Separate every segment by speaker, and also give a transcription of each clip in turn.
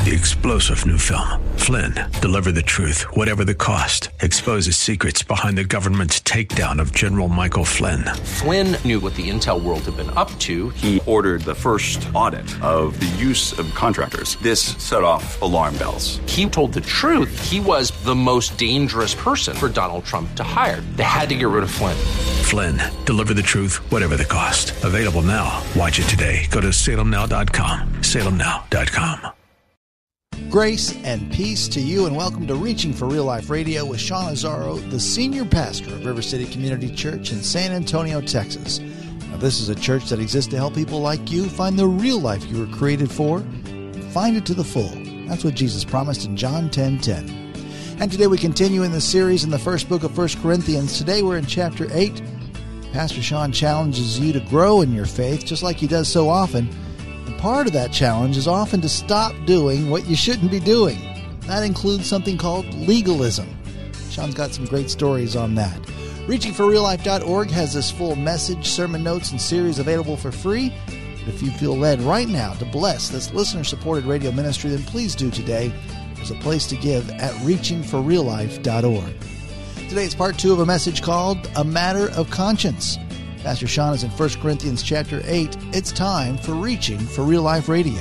Speaker 1: The explosive new film, Flynn, deliver the truth, whatever the cost. Exposes secrets behind the government's takedown of General Michael Flynn.
Speaker 2: Flynn knew what the intel world had been up to.
Speaker 3: He ordered the first audit of the use of contractors. This set off alarm bells.
Speaker 2: He told the truth. He was the most dangerous person for Donald Trump to hire. They had to get rid of Flynn.
Speaker 1: Flynn, deliver the truth, whatever the cost. Available now. Watch it today. Go to salemnow.com. salemnow.com.
Speaker 4: Grace and peace to you, and welcome to Reaching for Real Life Radio with Sean Azzaro, the senior pastor of River City Community Church in San Antonio, Texas. Now, this is a church that exists to help people like you find the real life you were created for and find it to the full. That's what Jesus promised in John 10:10. And today we continue in the series in the first book of 1 Corinthians. Today we're in chapter 8. Pastor Sean challenges you to grow in your faith, just like he does so often. And part of that challenge is often to stop doing what you shouldn't be doing. That includes something called legalism. Sean's got some great stories on that. ReachingForRealLife.org has this full message, sermon notes, and series available for free. But if you feel led right now to bless this listener-supported radio ministry, then please do today. There's a place to give at ReachingForRealLife.org. Today it's part 2 of a message called A Matter of Conscience. Pastor Sean is in 1 Corinthians chapter 8. It's time for Reaching for Real Life Radio.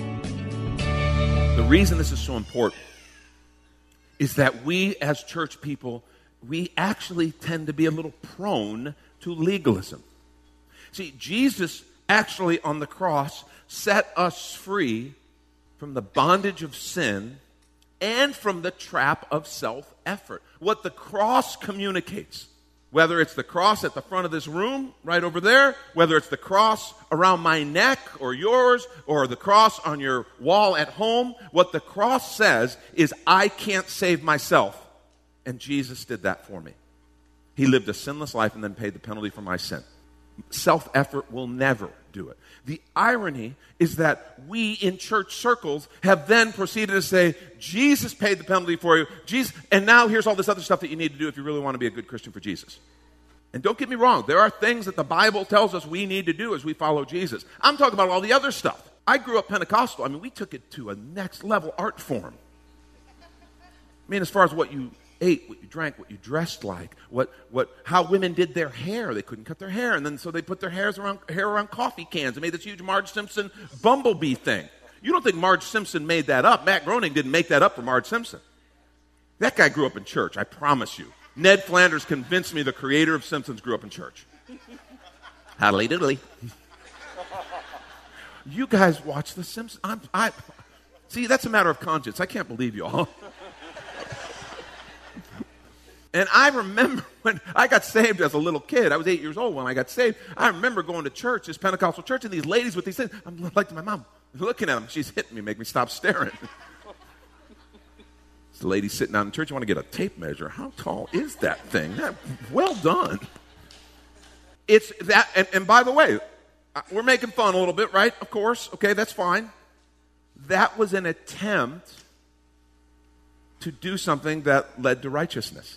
Speaker 5: The reason this is so important is that we as church people, we actually tend to be a little prone to legalism. See, Jesus actually on the cross set us free from the bondage of sin and from the trap of self-effort. What the cross communicates, whether it's the cross at the front of this room, right over there, whether it's the cross around my neck or yours, or the cross on your wall at home, what the cross says is, I can't save myself. And Jesus did that for me. He lived a sinless life and then paid the penalty for my sin. Self-effort will never do it. The irony is that we in church circles have then proceeded to say, Jesus paid the penalty for you, Jesus, and now here's all this other stuff that you need to do if you really want to be a good Christian for Jesus. And don't get me wrong, there are things that the Bible tells us we need to do as we follow Jesus. I'm talking about all the other stuff. I grew up Pentecostal. I mean, we took it to a next level art form. I mean, as far as what you ate, what you drank, what you dressed like, how women did their hair. They couldn't cut their hair, and then so they put their hair around coffee cans and made this huge Marge Simpson bumblebee thing. You don't think Marge Simpson made that up? Matt Groening didn't make that up for Marge Simpson. That guy grew up in church, I promise you. Ned Flanders convinced me the creator of Simpsons grew up in church. Howdy doodly. You guys watch The Simpsons. See, that's a matter of conscience. I can't believe you all. And I remember when I got saved as a little kid, I was 8 years old when I got saved. I remember going to church, this Pentecostal church, and these ladies with these things. I'm like my mom, looking at them. She's hitting me, make me stop staring. It's the lady sitting down in church. You want to get a tape measure. How tall is that thing? Well done. It's that, and by the way, we're making fun a little bit, right? Of course. Okay, that's fine. That was an attempt to do something that led to righteousness.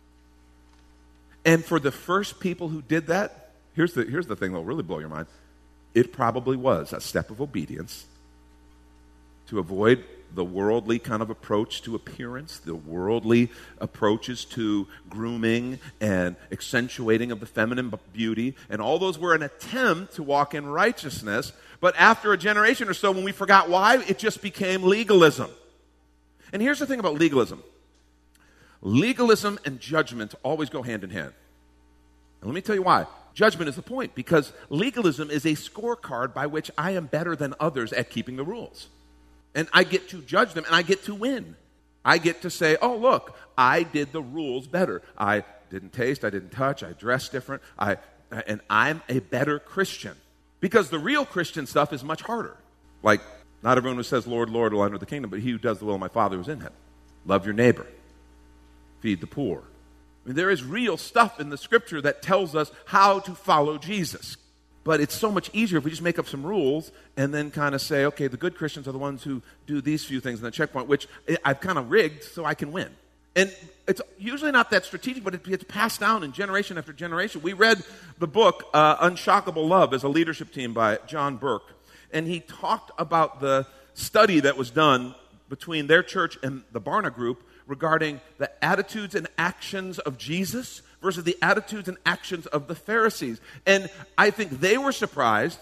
Speaker 5: And for the first people who did that, here's the thing that will really blow your mind. It probably was a step of obedience to avoid the worldly kind of approach to appearance, the worldly approaches to grooming and accentuating of the feminine beauty. And all those were an attempt to walk in righteousness. But after a generation or so, when we forgot why, it just became legalism. And here's the thing about legalism. Legalism and judgment always go hand in hand. And let me tell you why. Judgment is the point, because legalism is a scorecard by which I am better than others at keeping the rules. And I get to judge them, and I get to win. I get to say, oh, look, I did the rules better. I didn't taste, I didn't touch, I dressed different, and I'm a better Christian. Because the real Christian stuff is much harder. Like, not everyone who says, Lord, Lord, will enter the kingdom, but he who does the will of my Father who is in heaven. Love your neighbor. Feed the poor. I mean, there is real stuff in the Scripture that tells us how to follow Jesus. But it's so much easier if we just make up some rules and then kind of say, okay, the good Christians are the ones who do these few things in the checkpoint, which I've kind of rigged so I can win. And it's usually not that strategic, but it gets passed down in generation after generation. We read the book, Unshockable Love, as a leadership team by John Burke. And he talked about the study that was done between their church and the Barna Group regarding the attitudes and actions of Jesus versus the attitudes and actions of the Pharisees. And I think they were surprised.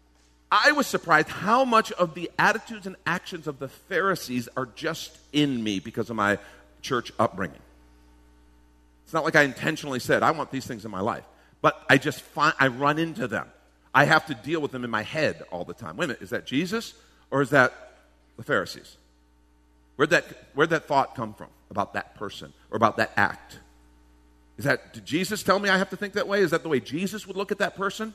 Speaker 5: I was surprised how much of the attitudes and actions of the Pharisees are just in me because of my church upbringing. It's not like I intentionally said, I want these things in my life. But I run into them. I have to deal with them in my head all the time. Wait a minute, is that Jesus or is that the Pharisees? Where'd that thought come from about that person or about that act? Did Jesus tell me I have to think that way? Is that the way Jesus would look at that person?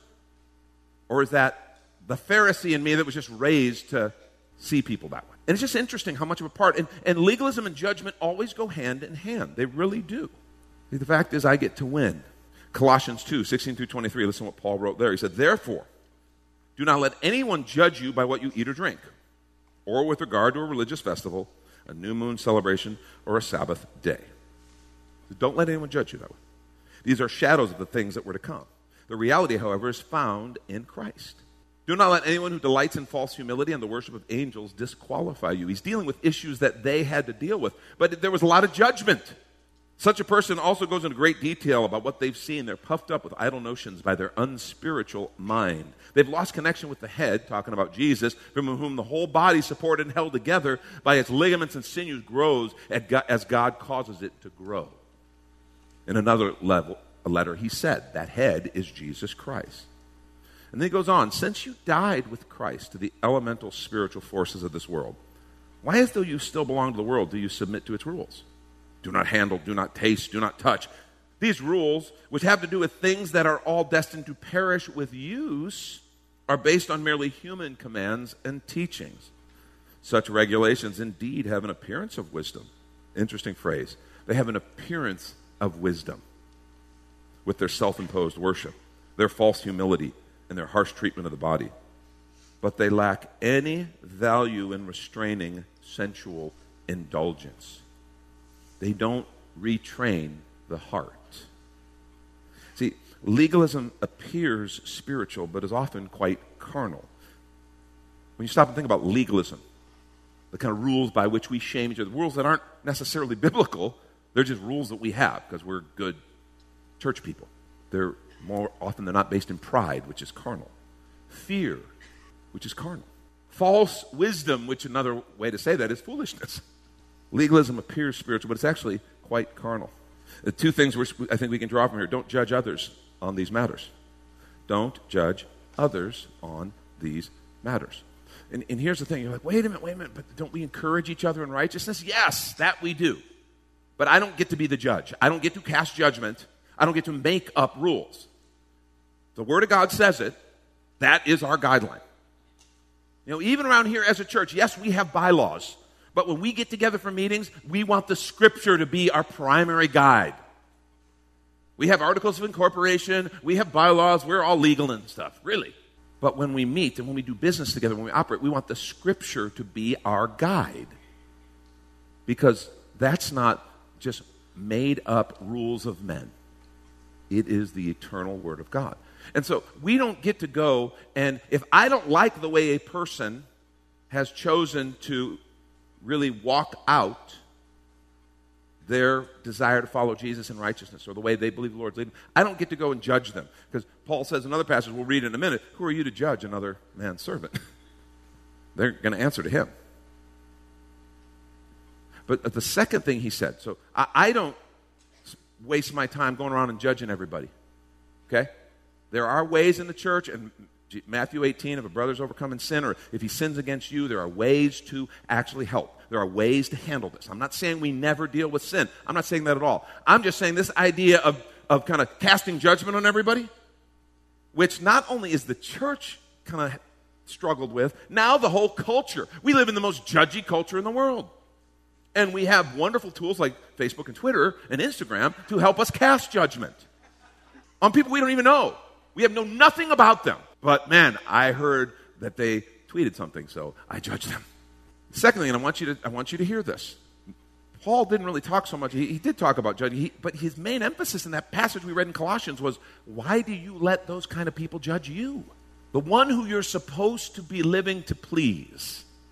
Speaker 5: Or is that the Pharisee in me that was just raised to see people that way? And it's just interesting how much of a part. And legalism and judgment always go hand in hand. They really do. See, the fact is I get to win. Colossians 2, 16 through 23, listen to what Paul wrote there. He said, therefore, do not let anyone judge you by what you eat or drink, or with regard to a religious festival, a new moon celebration, or a Sabbath day. So don't let anyone judge you that way. These are shadows of the things that were to come. The reality, however, is found in Christ. Do not let anyone who delights in false humility and the worship of angels disqualify you. He's dealing with issues that they had to deal with. But there was a lot of judgment. Such a person also goes into great detail about what they've seen. They're puffed up with idle notions by their unspiritual mind. They've lost connection with the head, talking about Jesus, from whom the whole body, supported and held together by its ligaments and sinews, grows as God causes it to grow. In another letter, he said, that head is Jesus Christ. And then he goes on, since you died with Christ to the elemental spiritual forces of this world, why, as though you still belong to the world, do you submit to its rules? Do not handle, do not taste, do not touch. These rules, which have to do with things that are all destined to perish with use, are based on merely human commands and teachings. Such regulations indeed have an appearance of wisdom. Interesting phrase. They have an appearance of wisdom with their self-imposed worship, their false humility, and their harsh treatment of the body. But they lack any value in restraining sensual indulgence. They don't retrain the heart. See, legalism appears spiritual, but is often quite carnal. When you stop and think about legalism, the kind of rules by which we shame each other, rules that aren't necessarily biblical, they're just rules that we have because we're good church people. They're more often than not based in pride, which is carnal. Fear, which is carnal. False wisdom, which another way to say that is foolishness. Legalism appears spiritual, but it's actually quite carnal. The two things I think we can draw from here. Don't judge others on these matters. Don't judge others on these matters. And here's the thing. You're like, wait a minute, but don't we encourage each other in righteousness? Yes, that we do. But I don't get to be the judge. I don't get to cast judgment. I don't get to make up rules. The Word of God says it. That is our guideline. You know, even around here as a church, yes, we have bylaws. But when we get together for meetings, we want the Scripture to be our primary guide. We have articles of incorporation, we have bylaws, we're all legal and stuff, really. But when we meet and when we do business together, when we operate, we want the Scripture to be our guide. Because that's not just made up rules of men. It is the eternal Word of God. And so we don't get to go, and if I don't like the way a person has chosen to really walk out their desire to follow Jesus in righteousness or the way they believe the Lord's leading, I don't get to go and judge them. Because Paul says in another passage, we'll read in a minute, who are you to judge another man's servant? They're going to answer to him. But the second thing he said, so I don't waste my time going around and judging everybody. Okay? There are ways in the church, and Matthew 18, if a brother's overcome in sin or if he sins against you, there are ways to actually help. There are ways to handle this. I'm not saying we never deal with sin. I'm not saying that at all. I'm just saying this idea of kind of casting judgment on everybody, which not only is the church kind of struggled with, now the whole culture. We live in the most judgy culture in the world. And we have wonderful tools like Facebook and Twitter and Instagram to help us cast judgment on people we don't even know. We have known nothing about them. But man, I heard that they tweeted something, so I judged them. Secondly, and I want you to hear this. Paul didn't really talk so much. He did talk about judging, but his main emphasis in that passage we read in Colossians was, why do you let those kind of people judge you? The one who you're supposed to be living to please.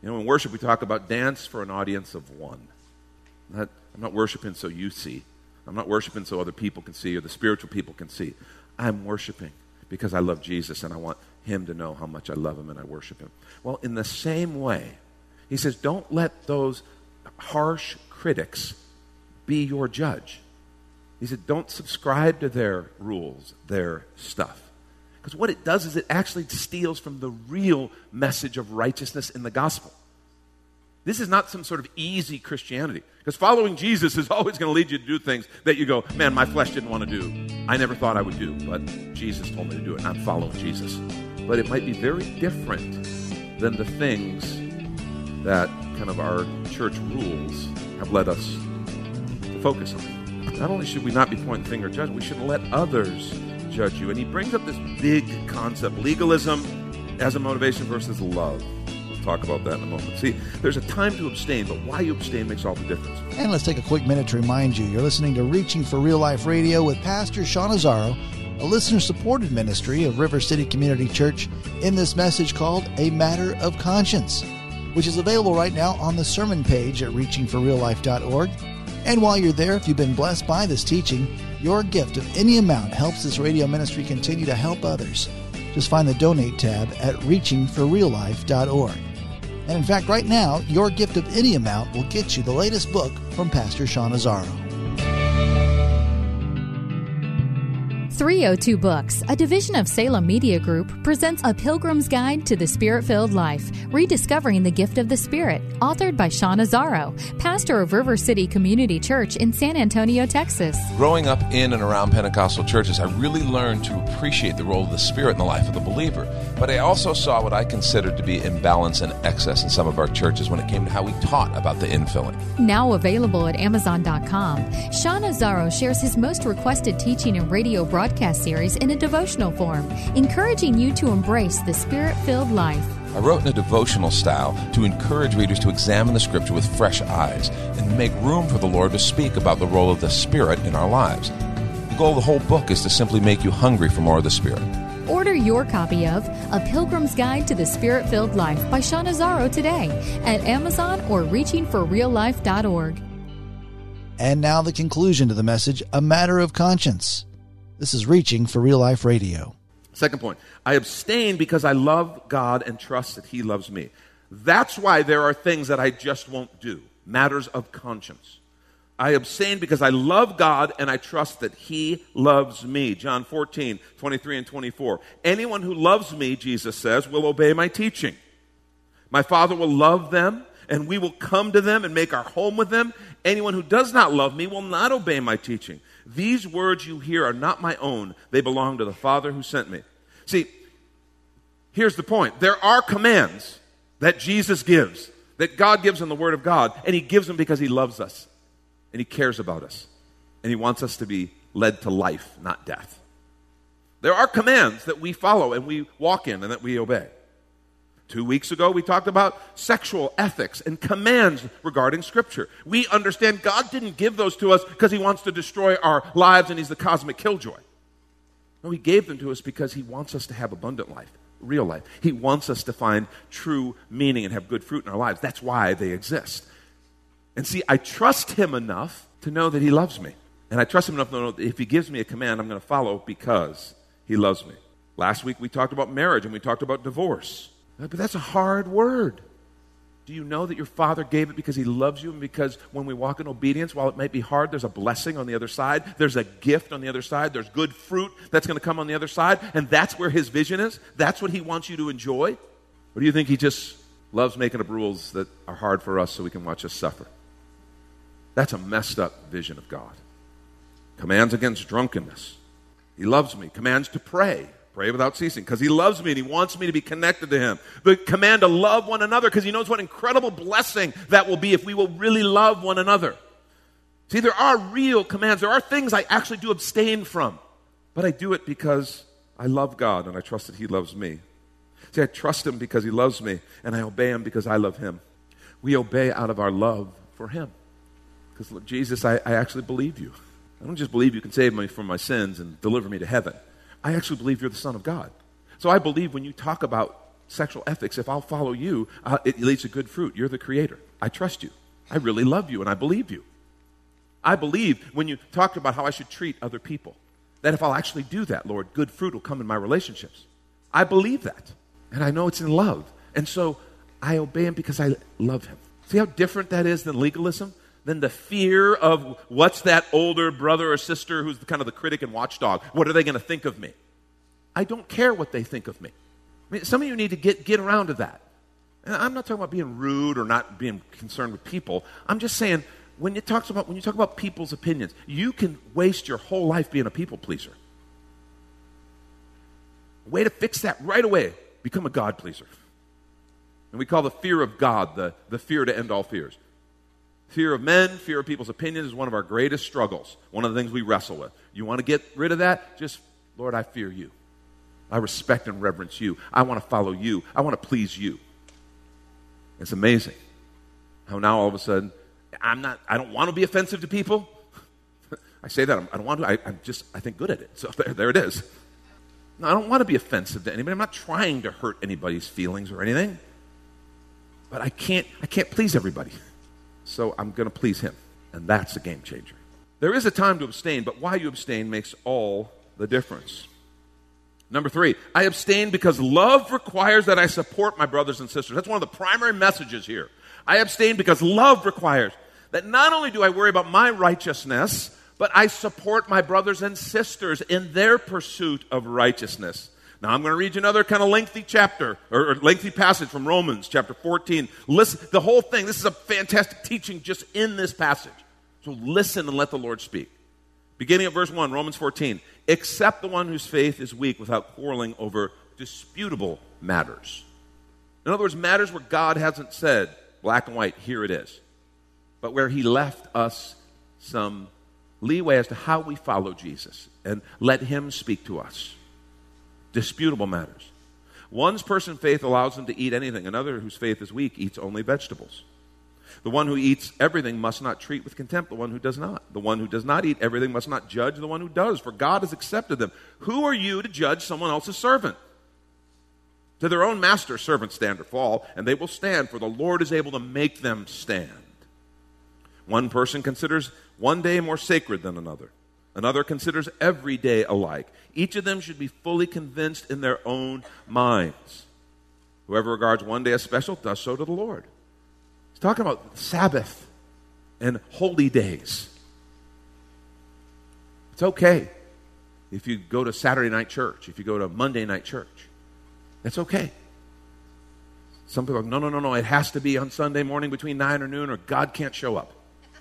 Speaker 5: You know, in worship we talk about dance for an audience of one. I'm not worshiping so you see. I'm not worshiping so other people can see or the spiritual people can see. I'm worshiping because I love Jesus and I want him to know how much I love him and I worship him. Well, in the same way, he says, don't let those harsh critics be your judge. He said, don't subscribe to their rules, their stuff. Because what it does is it actually steals from the real message of righteousness in the gospel. This is not some sort of easy Christianity. Because following Jesus is always going to lead you to do things that you go, man, my flesh didn't want to do. I never thought I would do, but Jesus told me to do it, and I'm following Jesus. But it might be very different than the things that kind of our church rules have led us to focus on. Not only should we not be pointing the finger at judgment, we shouldn't let others judge you. And he brings up this big concept, legalism as a motivation versus love. We'll talk about that in a moment. See, there's a time to abstain, but why you abstain makes all the difference.
Speaker 4: And let's take a quick minute to remind you, you're listening to Reaching for Real Life Radio with Pastor Sean Azzaro, a listener-supported ministry of River City Community Church, in this message called A Matter of Conscience, which is available right now on the sermon page at reachingforreallife.org. And while you're there, if you've been blessed by this teaching, your gift of any amount helps this radio ministry continue to help others. Just find the Donate tab at reachingforreallife.org. And in fact, right now, your gift of any amount will get you the latest book from Pastor Sean Azzaro.
Speaker 6: 302 Books, a division of Salem Media Group, presents A Pilgrim's Guide to the Spirit-Filled Life, Rediscovering the Gift of the Spirit, authored by Sean Azzaro, pastor of River City Community Church in San Antonio, Texas.
Speaker 7: Growing up in and around Pentecostal churches, I really learned to appreciate the role of the Spirit in the life of the believer. But I also saw what I considered to be imbalance and excess in some of our churches when it came to how we taught about the infilling.
Speaker 6: Now available at Amazon.com, Sean Azzaro shares his most requested teaching and radio broadcast series in a devotional form, encouraging you to embrace the Spirit-filled life.
Speaker 7: I wrote in a devotional style to encourage readers to examine the Scripture with fresh eyes and make room for the Lord to speak about the role of the Spirit in our lives. The goal of the whole book is to simply make you hungry for more of the Spirit.
Speaker 6: Order your copy of A Pilgrim's Guide to the Spirit-Filled Life by Sean Azzaro today at Amazon or reachingforreallife.org.
Speaker 4: And now the conclusion to the message, A Matter of Conscience. This is Reaching for Real Life Radio.
Speaker 5: Second point, I abstain because I love God and trust that he loves me. That's why there are things that I just won't do, matters of conscience. I abstain because I love God and I trust that he loves me. John 14, 23 and 24. Anyone who loves me, Jesus says, will obey my teaching. My Father will love them, and we will come to them and make our home with them. Anyone who does not love me will not obey my teaching. These words you hear are not my own. They belong to the Father who sent me. See, here's the point. There are commands that Jesus gives, that God gives in the Word of God, and he gives them because he loves us, and he cares about us, and he wants us to be led to life, not death. There are commands that we follow and we walk in and that we obey. 2 weeks ago, we talked about sexual ethics and commands regarding Scripture. We understand God didn't give those to us because he wants to destroy our lives and he's the cosmic killjoy. No, he gave them to us because he wants us to have abundant life, real life. He wants us to find true meaning and have good fruit in our lives. That's why they exist. And see, I trust him enough to know that he loves me. And I trust him enough to know that if he gives me a command, I'm going to follow because he loves me. Last week, we talked about marriage and we talked about divorce. But that's a hard word. Do you know that your Father gave it because he loves you and because when we walk in obedience, while it might be hard, there's a blessing on the other side. There's a gift on the other side. There's good fruit that's going to come on the other side. And that's where his vision is. That's what he wants you to enjoy. Or do you think he just loves making up rules that are hard for us so we can watch us suffer? That's a messed up vision of God. Commands against drunkenness. He loves me. Commands to pray. Pray without ceasing, because he loves me and he wants me to be connected to him. The command to love one another, because he knows what incredible blessing that will be if we will really love one another. See, there are real commands. There are things I actually do abstain from, but I do it because I love God and I trust that he loves me. See, I trust him because he loves me, and I obey him because I love him. We obey out of our love for him. Because, look, Jesus, I actually believe you. I don't just believe you can save me from my sins and deliver me to heaven. I actually believe you're the Son of God. So I believe when you talk about sexual ethics, if I'll follow you, it leads to good fruit. You're the creator. I trust you. I really love you, and I believe you. I believe when you talked about how I should treat other people, that if I'll actually do that, Lord, good fruit will come in my relationships. I believe that, and I know it's in love. And so I obey him because I love him. See how different that is than legalism? Than the fear of what's that older brother or sister who's kind of the critic and watchdog. What are they going to think of me? I don't care what they think of me. I mean, some of you need to get around to that. And I'm not talking about being rude or not being concerned with people. I'm just saying, when you talk about people's opinions, you can waste your whole life being a people pleaser. Way to fix that right away. Become a God pleaser. And we call the fear of God the fear to end all fears. Fear of men, fear of people's opinions is one of our greatest struggles. One of the things we wrestle with. You want to get rid of that? Just, Lord, I fear you. I respect and reverence you. I want to follow you. I want to please you. It's amazing how now all of a sudden, I don't want to be offensive to people. I say that, I don't want to, I think good at it. So there it is. No, I don't want to be offensive to anybody. I'm not trying to hurt anybody's feelings or anything. But I can't please everybody. So I'm going to please him. And that's a game changer. There is a time to abstain, but why you abstain makes all the difference. Number 3, I abstain because love requires that I support my brothers and sisters. That's one of the primary messages here. I abstain because love requires that not only do I worry about my righteousness, but I support my brothers and sisters in their pursuit of righteousness. Now, I'm going to read you another kind of lengthy chapter, or lengthy passage from Romans chapter 14. Listen, the whole thing, this is a fantastic teaching just in this passage. So listen and let the Lord speak. Beginning at verse 1, Romans 14. Except the one whose faith is weak without quarreling over disputable matters. In other words, matters where God hasn't said, black and white, here it is. But where he left us some leeway as to how we follow Jesus and let him speak to us. Disputable matters. One's person's faith allows them to eat anything. Another whose faith is weak eats only vegetables. The one who eats everything must not treat with contempt the one who does not. The one who does not eat everything must not judge the one who does, for God has accepted them. Who are you to judge someone else's servant? To their own master servants stand or fall, and they will stand, for the Lord is able to make them stand. One person considers one day more sacred than another. Another considers every day alike. Each of them should be fully convinced in their own minds. Whoever regards one day as special does so to the Lord. He's talking about Sabbath and holy days. It's okay if you go to Saturday night church, if you go to Monday night church. That's okay. Some people are like, no, it has to be on Sunday morning between 9 or noon or God can't show up.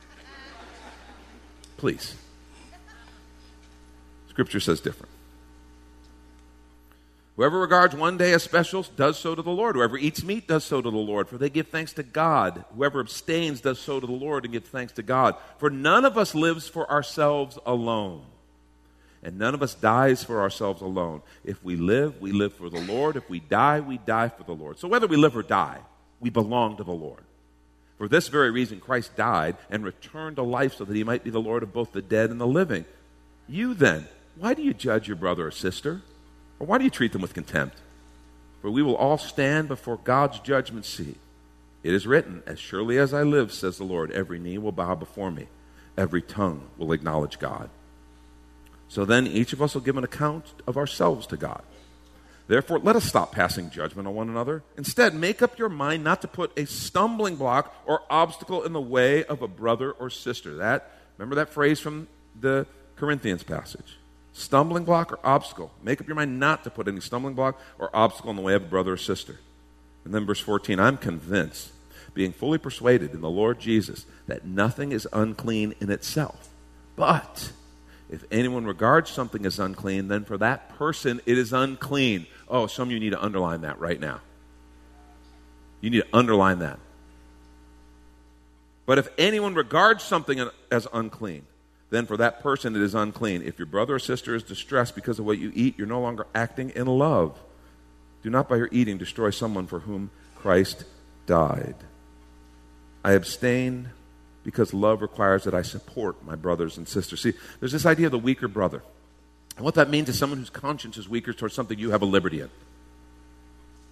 Speaker 5: Please. Scripture says different. Whoever regards one day as special does so to the Lord. Whoever eats meat does so to the Lord, for they give thanks to God. Whoever abstains does so to the Lord and gives thanks to God. For none of us lives for ourselves alone, and none of us dies for ourselves alone. If we live for the Lord. If we die for the Lord. So whether we live or die, we belong to the Lord. For this very reason, Christ died and returned to life so that he might be the Lord of both the dead and the living. You then, why do you judge your brother or sister? Or why do you treat them with contempt? For we will all stand before God's judgment seat. It is written, as surely as I live, says the Lord, every knee will bow before me. Every tongue will acknowledge God. So then each of us will give an account of ourselves to God. Therefore, let us stop passing judgment on one another. Instead, make up your mind not to put a stumbling block or obstacle in the way of a brother or sister. Remember that phrase from the Corinthians passage? Stumbling block or obstacle. Make up your mind not to put any stumbling block or obstacle in the way of a brother or sister. And then verse 14, I'm convinced, being fully persuaded in the Lord Jesus, that nothing is unclean in itself. But if anyone regards something as unclean, then for that person it is unclean. Oh, some of you need to underline that right now. You need to underline that. But if anyone regards something as unclean, then for that person it is unclean. If your brother or sister is distressed because of what you eat, you're no longer acting in love. Do not by your eating destroy someone for whom Christ died. I abstain because love requires that I support my brothers and sisters. See, there's this idea of the weaker brother. And what that means is someone whose conscience is weaker towards something you have a liberty in.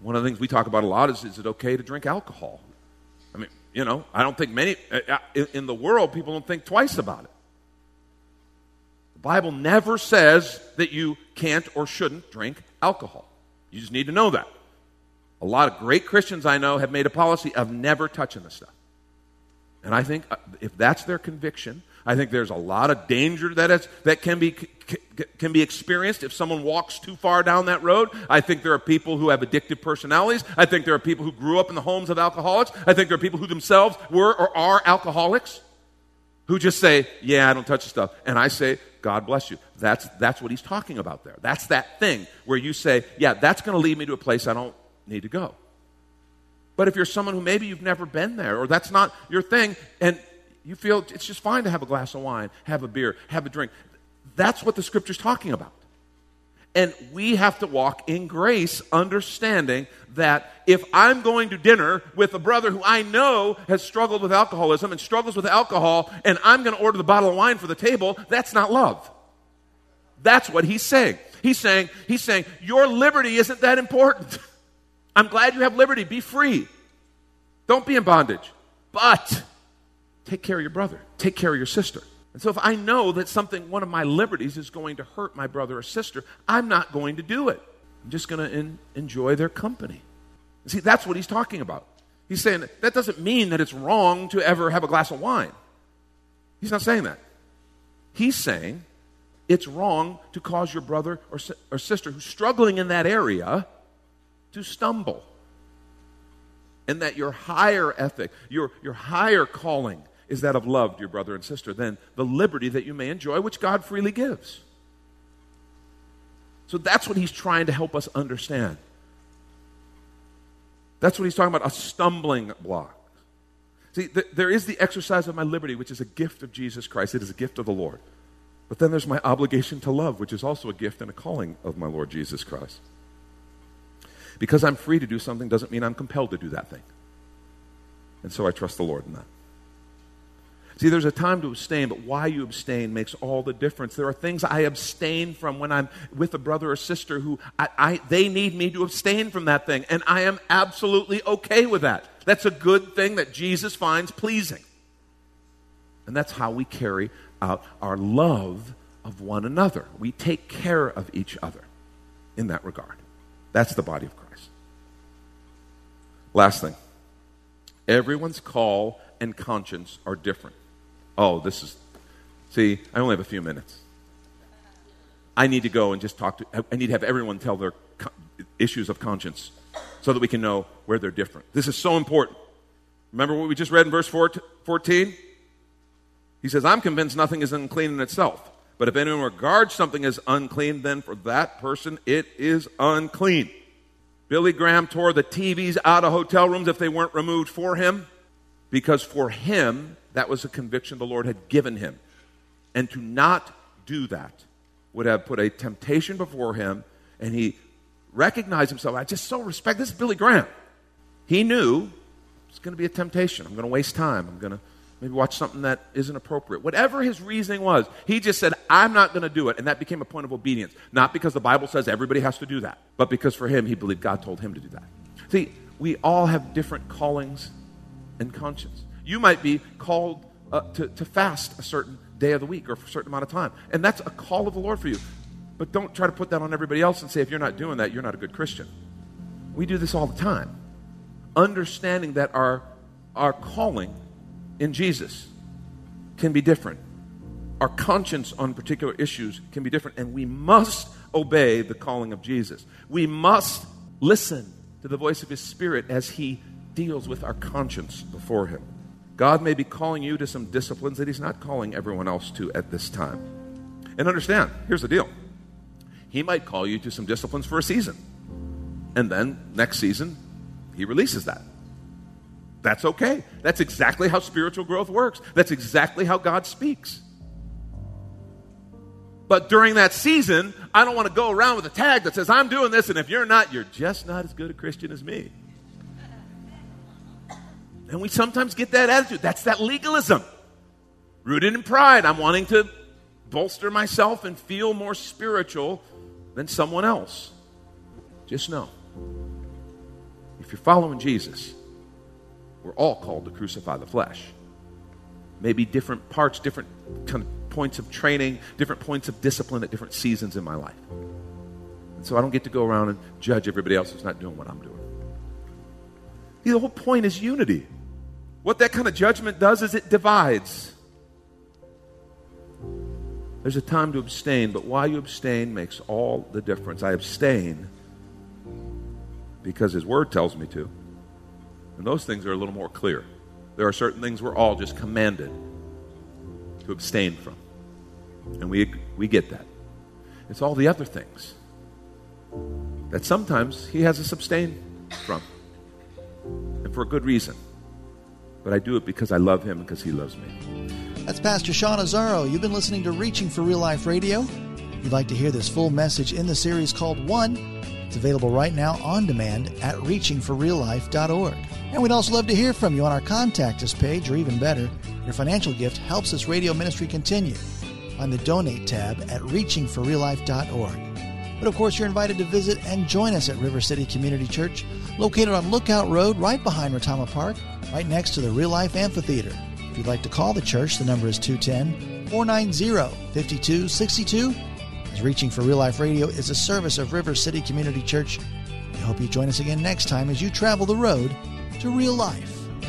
Speaker 5: One of the things we talk about a lot is it okay to drink alcohol? I mean, I don't think many, in the world, people don't think twice about it. The Bible never says that you can't or shouldn't drink alcohol. You just need to know that. A lot of great Christians I know have made a policy of never touching this stuff. And I think if that's their conviction, I think there's a lot of danger that can be experienced if someone walks too far down that road. I think there are people who have addictive personalities. I think there are people who grew up in the homes of alcoholics. I think there are people who themselves were or are alcoholics who just say, yeah, I don't touch the stuff. And I say, God bless you. That's what he's talking about there. That's that thing where you say, yeah, that's going to lead me to a place I don't need to go. But if you're someone who maybe you've never been there, or that's not your thing, and you feel it's just fine to have a glass of wine, have a beer, have a drink, that's what the Scripture's talking about. And we have to walk in grace, understanding that if I'm going to dinner with a brother who I know has struggled with alcoholism and struggles with alcohol, and I'm going to order the bottle of wine for the table, that's not love. That's what he's saying. He's saying, your liberty isn't that important. I'm glad you have liberty. Be free. Don't be in bondage. But take care of your brother. Take care of your sister. And so if I know that one of my liberties is going to hurt my brother or sister, I'm not going to do it. I'm just going to enjoy their company. See, that's what he's talking about. He's saying that doesn't mean that it's wrong to ever have a glass of wine. He's not saying that. He's saying it's wrong to cause your brother or sister who's struggling in that area to stumble. And that your higher ethic, your higher calling is that of love to your brother and sister than the liberty that you may enjoy, which God freely gives. So that's what he's trying to help us understand. That's what he's talking about, a stumbling block. See, there is the exercise of my liberty, which is a gift of Jesus Christ. It is a gift of the Lord. But then there's my obligation to love, which is also a gift and a calling of my Lord Jesus Christ. Because I'm free to do something doesn't mean I'm compelled to do that thing. And so I trust the Lord in that. See, there's a time to abstain, but why you abstain makes all the difference. There are things I abstain from when I'm with a brother or sister who they need me to abstain from that thing, and I am absolutely okay with that. That's a good thing that Jesus finds pleasing. And that's how we carry out our love of one another. We take care of each other in that regard. That's the body of Christ. Last thing. Everyone's call and conscience are different. I only have a few minutes. I need to go and just I need to have everyone tell their issues of conscience so that we can know where they're different. This is so important. Remember what we just read in verse 14? He says, I'm convinced nothing is unclean in itself. But if anyone regards something as unclean, then for that person it is unclean. Billy Graham tore the TVs out of hotel rooms if they weren't removed for him, because for him, that was a conviction the Lord had given him. And to not do that would have put a temptation before him, and he recognized himself. I just so respect, this is Billy Graham. He knew it's going to be a temptation. I'm going to waste time. I'm going to maybe watch something that isn't appropriate. Whatever his reasoning was, he just said, I'm not going to do it. And that became a point of obedience. Not because the Bible says everybody has to do that, but because for him, he believed God told him to do that. See, we all have different callings and conscience. You might be called to fast a certain day of the week or for a certain amount of time. And that's a call of the Lord for you. But don't try to put that on everybody else and say, if you're not doing that, you're not a good Christian. We do this all the time. Understanding that our calling in Jesus can be different. Our conscience on particular issues can be different, and we must obey the calling of Jesus. We must listen to the voice of His Spirit as He deals with our conscience before Him. God may be calling you to some disciplines that He's not calling everyone else to at this time. And understand, here's the deal. He might call you to some disciplines for a season, and then next season, He releases that. That's okay. That's exactly how spiritual growth works. That's exactly how God speaks. But during that season, I don't want to go around with a tag that says, I'm doing this, and if you're not, you're just not as good a Christian as me. And we sometimes get that attitude. That's that legalism. Rooted in pride. I'm wanting to bolster myself and feel more spiritual than someone else. Just know. if you're following Jesus, we're all called to crucify the flesh. Maybe different parts, different kind of points of training, different points of discipline at different seasons in my life. And so I don't get to go around and judge everybody else who's not doing what I'm doing. The whole point is unity. What that kind of judgment does is it divides. There's a time to abstain, but why you abstain makes all the difference. I abstain because His Word tells me to. And those things are a little more clear. There are certain things we're all just commanded to abstain from. And we get that. It's all the other things that sometimes He has us abstain from. And for a good reason. But I do it because I love Him and because He loves me.
Speaker 4: That's Pastor Sean Azzaro. You've been listening to Reaching for Real Life Radio. If you'd like to hear this full message in the series called One, it's available right now on demand at reachingforreallife.org. And we'd also love to hear from you on our Contact Us page, or even better, your financial gift helps this radio ministry continue. Find the Donate tab at reachingforreallife.org. But of course, you're invited to visit and join us at River City Community Church, located on Lookout Road, right behind Retama Park, right next to the Real Life Amphitheater. If you'd like to call the church, the number is 210-490-5262. As Reaching for Real Life Radio is a service of River City Community Church. We hope you join us again next time as you travel the road to real life.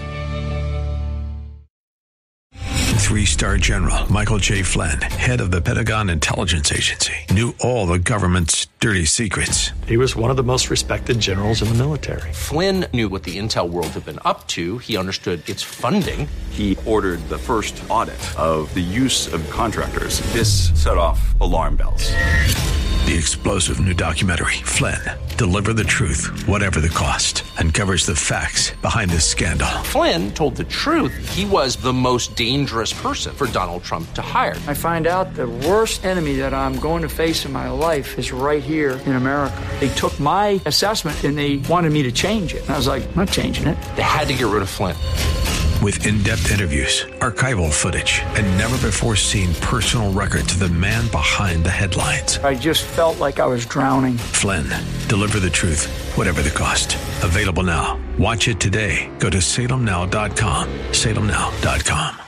Speaker 1: 3-star General Michael J. Flynn, head of the Pentagon Intelligence Agency, knew all the government's dirty secrets.
Speaker 8: He was one of the most respected generals in the military.
Speaker 2: Flynn knew what the intel world had been up to. He understood its funding.
Speaker 3: He ordered the first audit of the use of contractors. This set off alarm bells.
Speaker 1: The explosive new documentary, Flynn, Deliver the Truth, Whatever the Cost, uncovers the facts behind this scandal.
Speaker 2: Flynn told the truth. He was the most dangerous person for Donald Trump to hire.
Speaker 9: I find out the worst enemy that I'm going to face in my life is right here in America. They took my assessment and they wanted me to change it. And I was like, I'm not changing it.
Speaker 2: They had to get rid of Flynn.
Speaker 1: With in-depth interviews, archival footage, and never-before-seen personal records of the man behind the headlines.
Speaker 9: I just felt like I was drowning.
Speaker 1: Flynn, Deliver the Truth, Whatever the Cost. Available now. Watch it today. Go to salemnow.com. salemnow.com.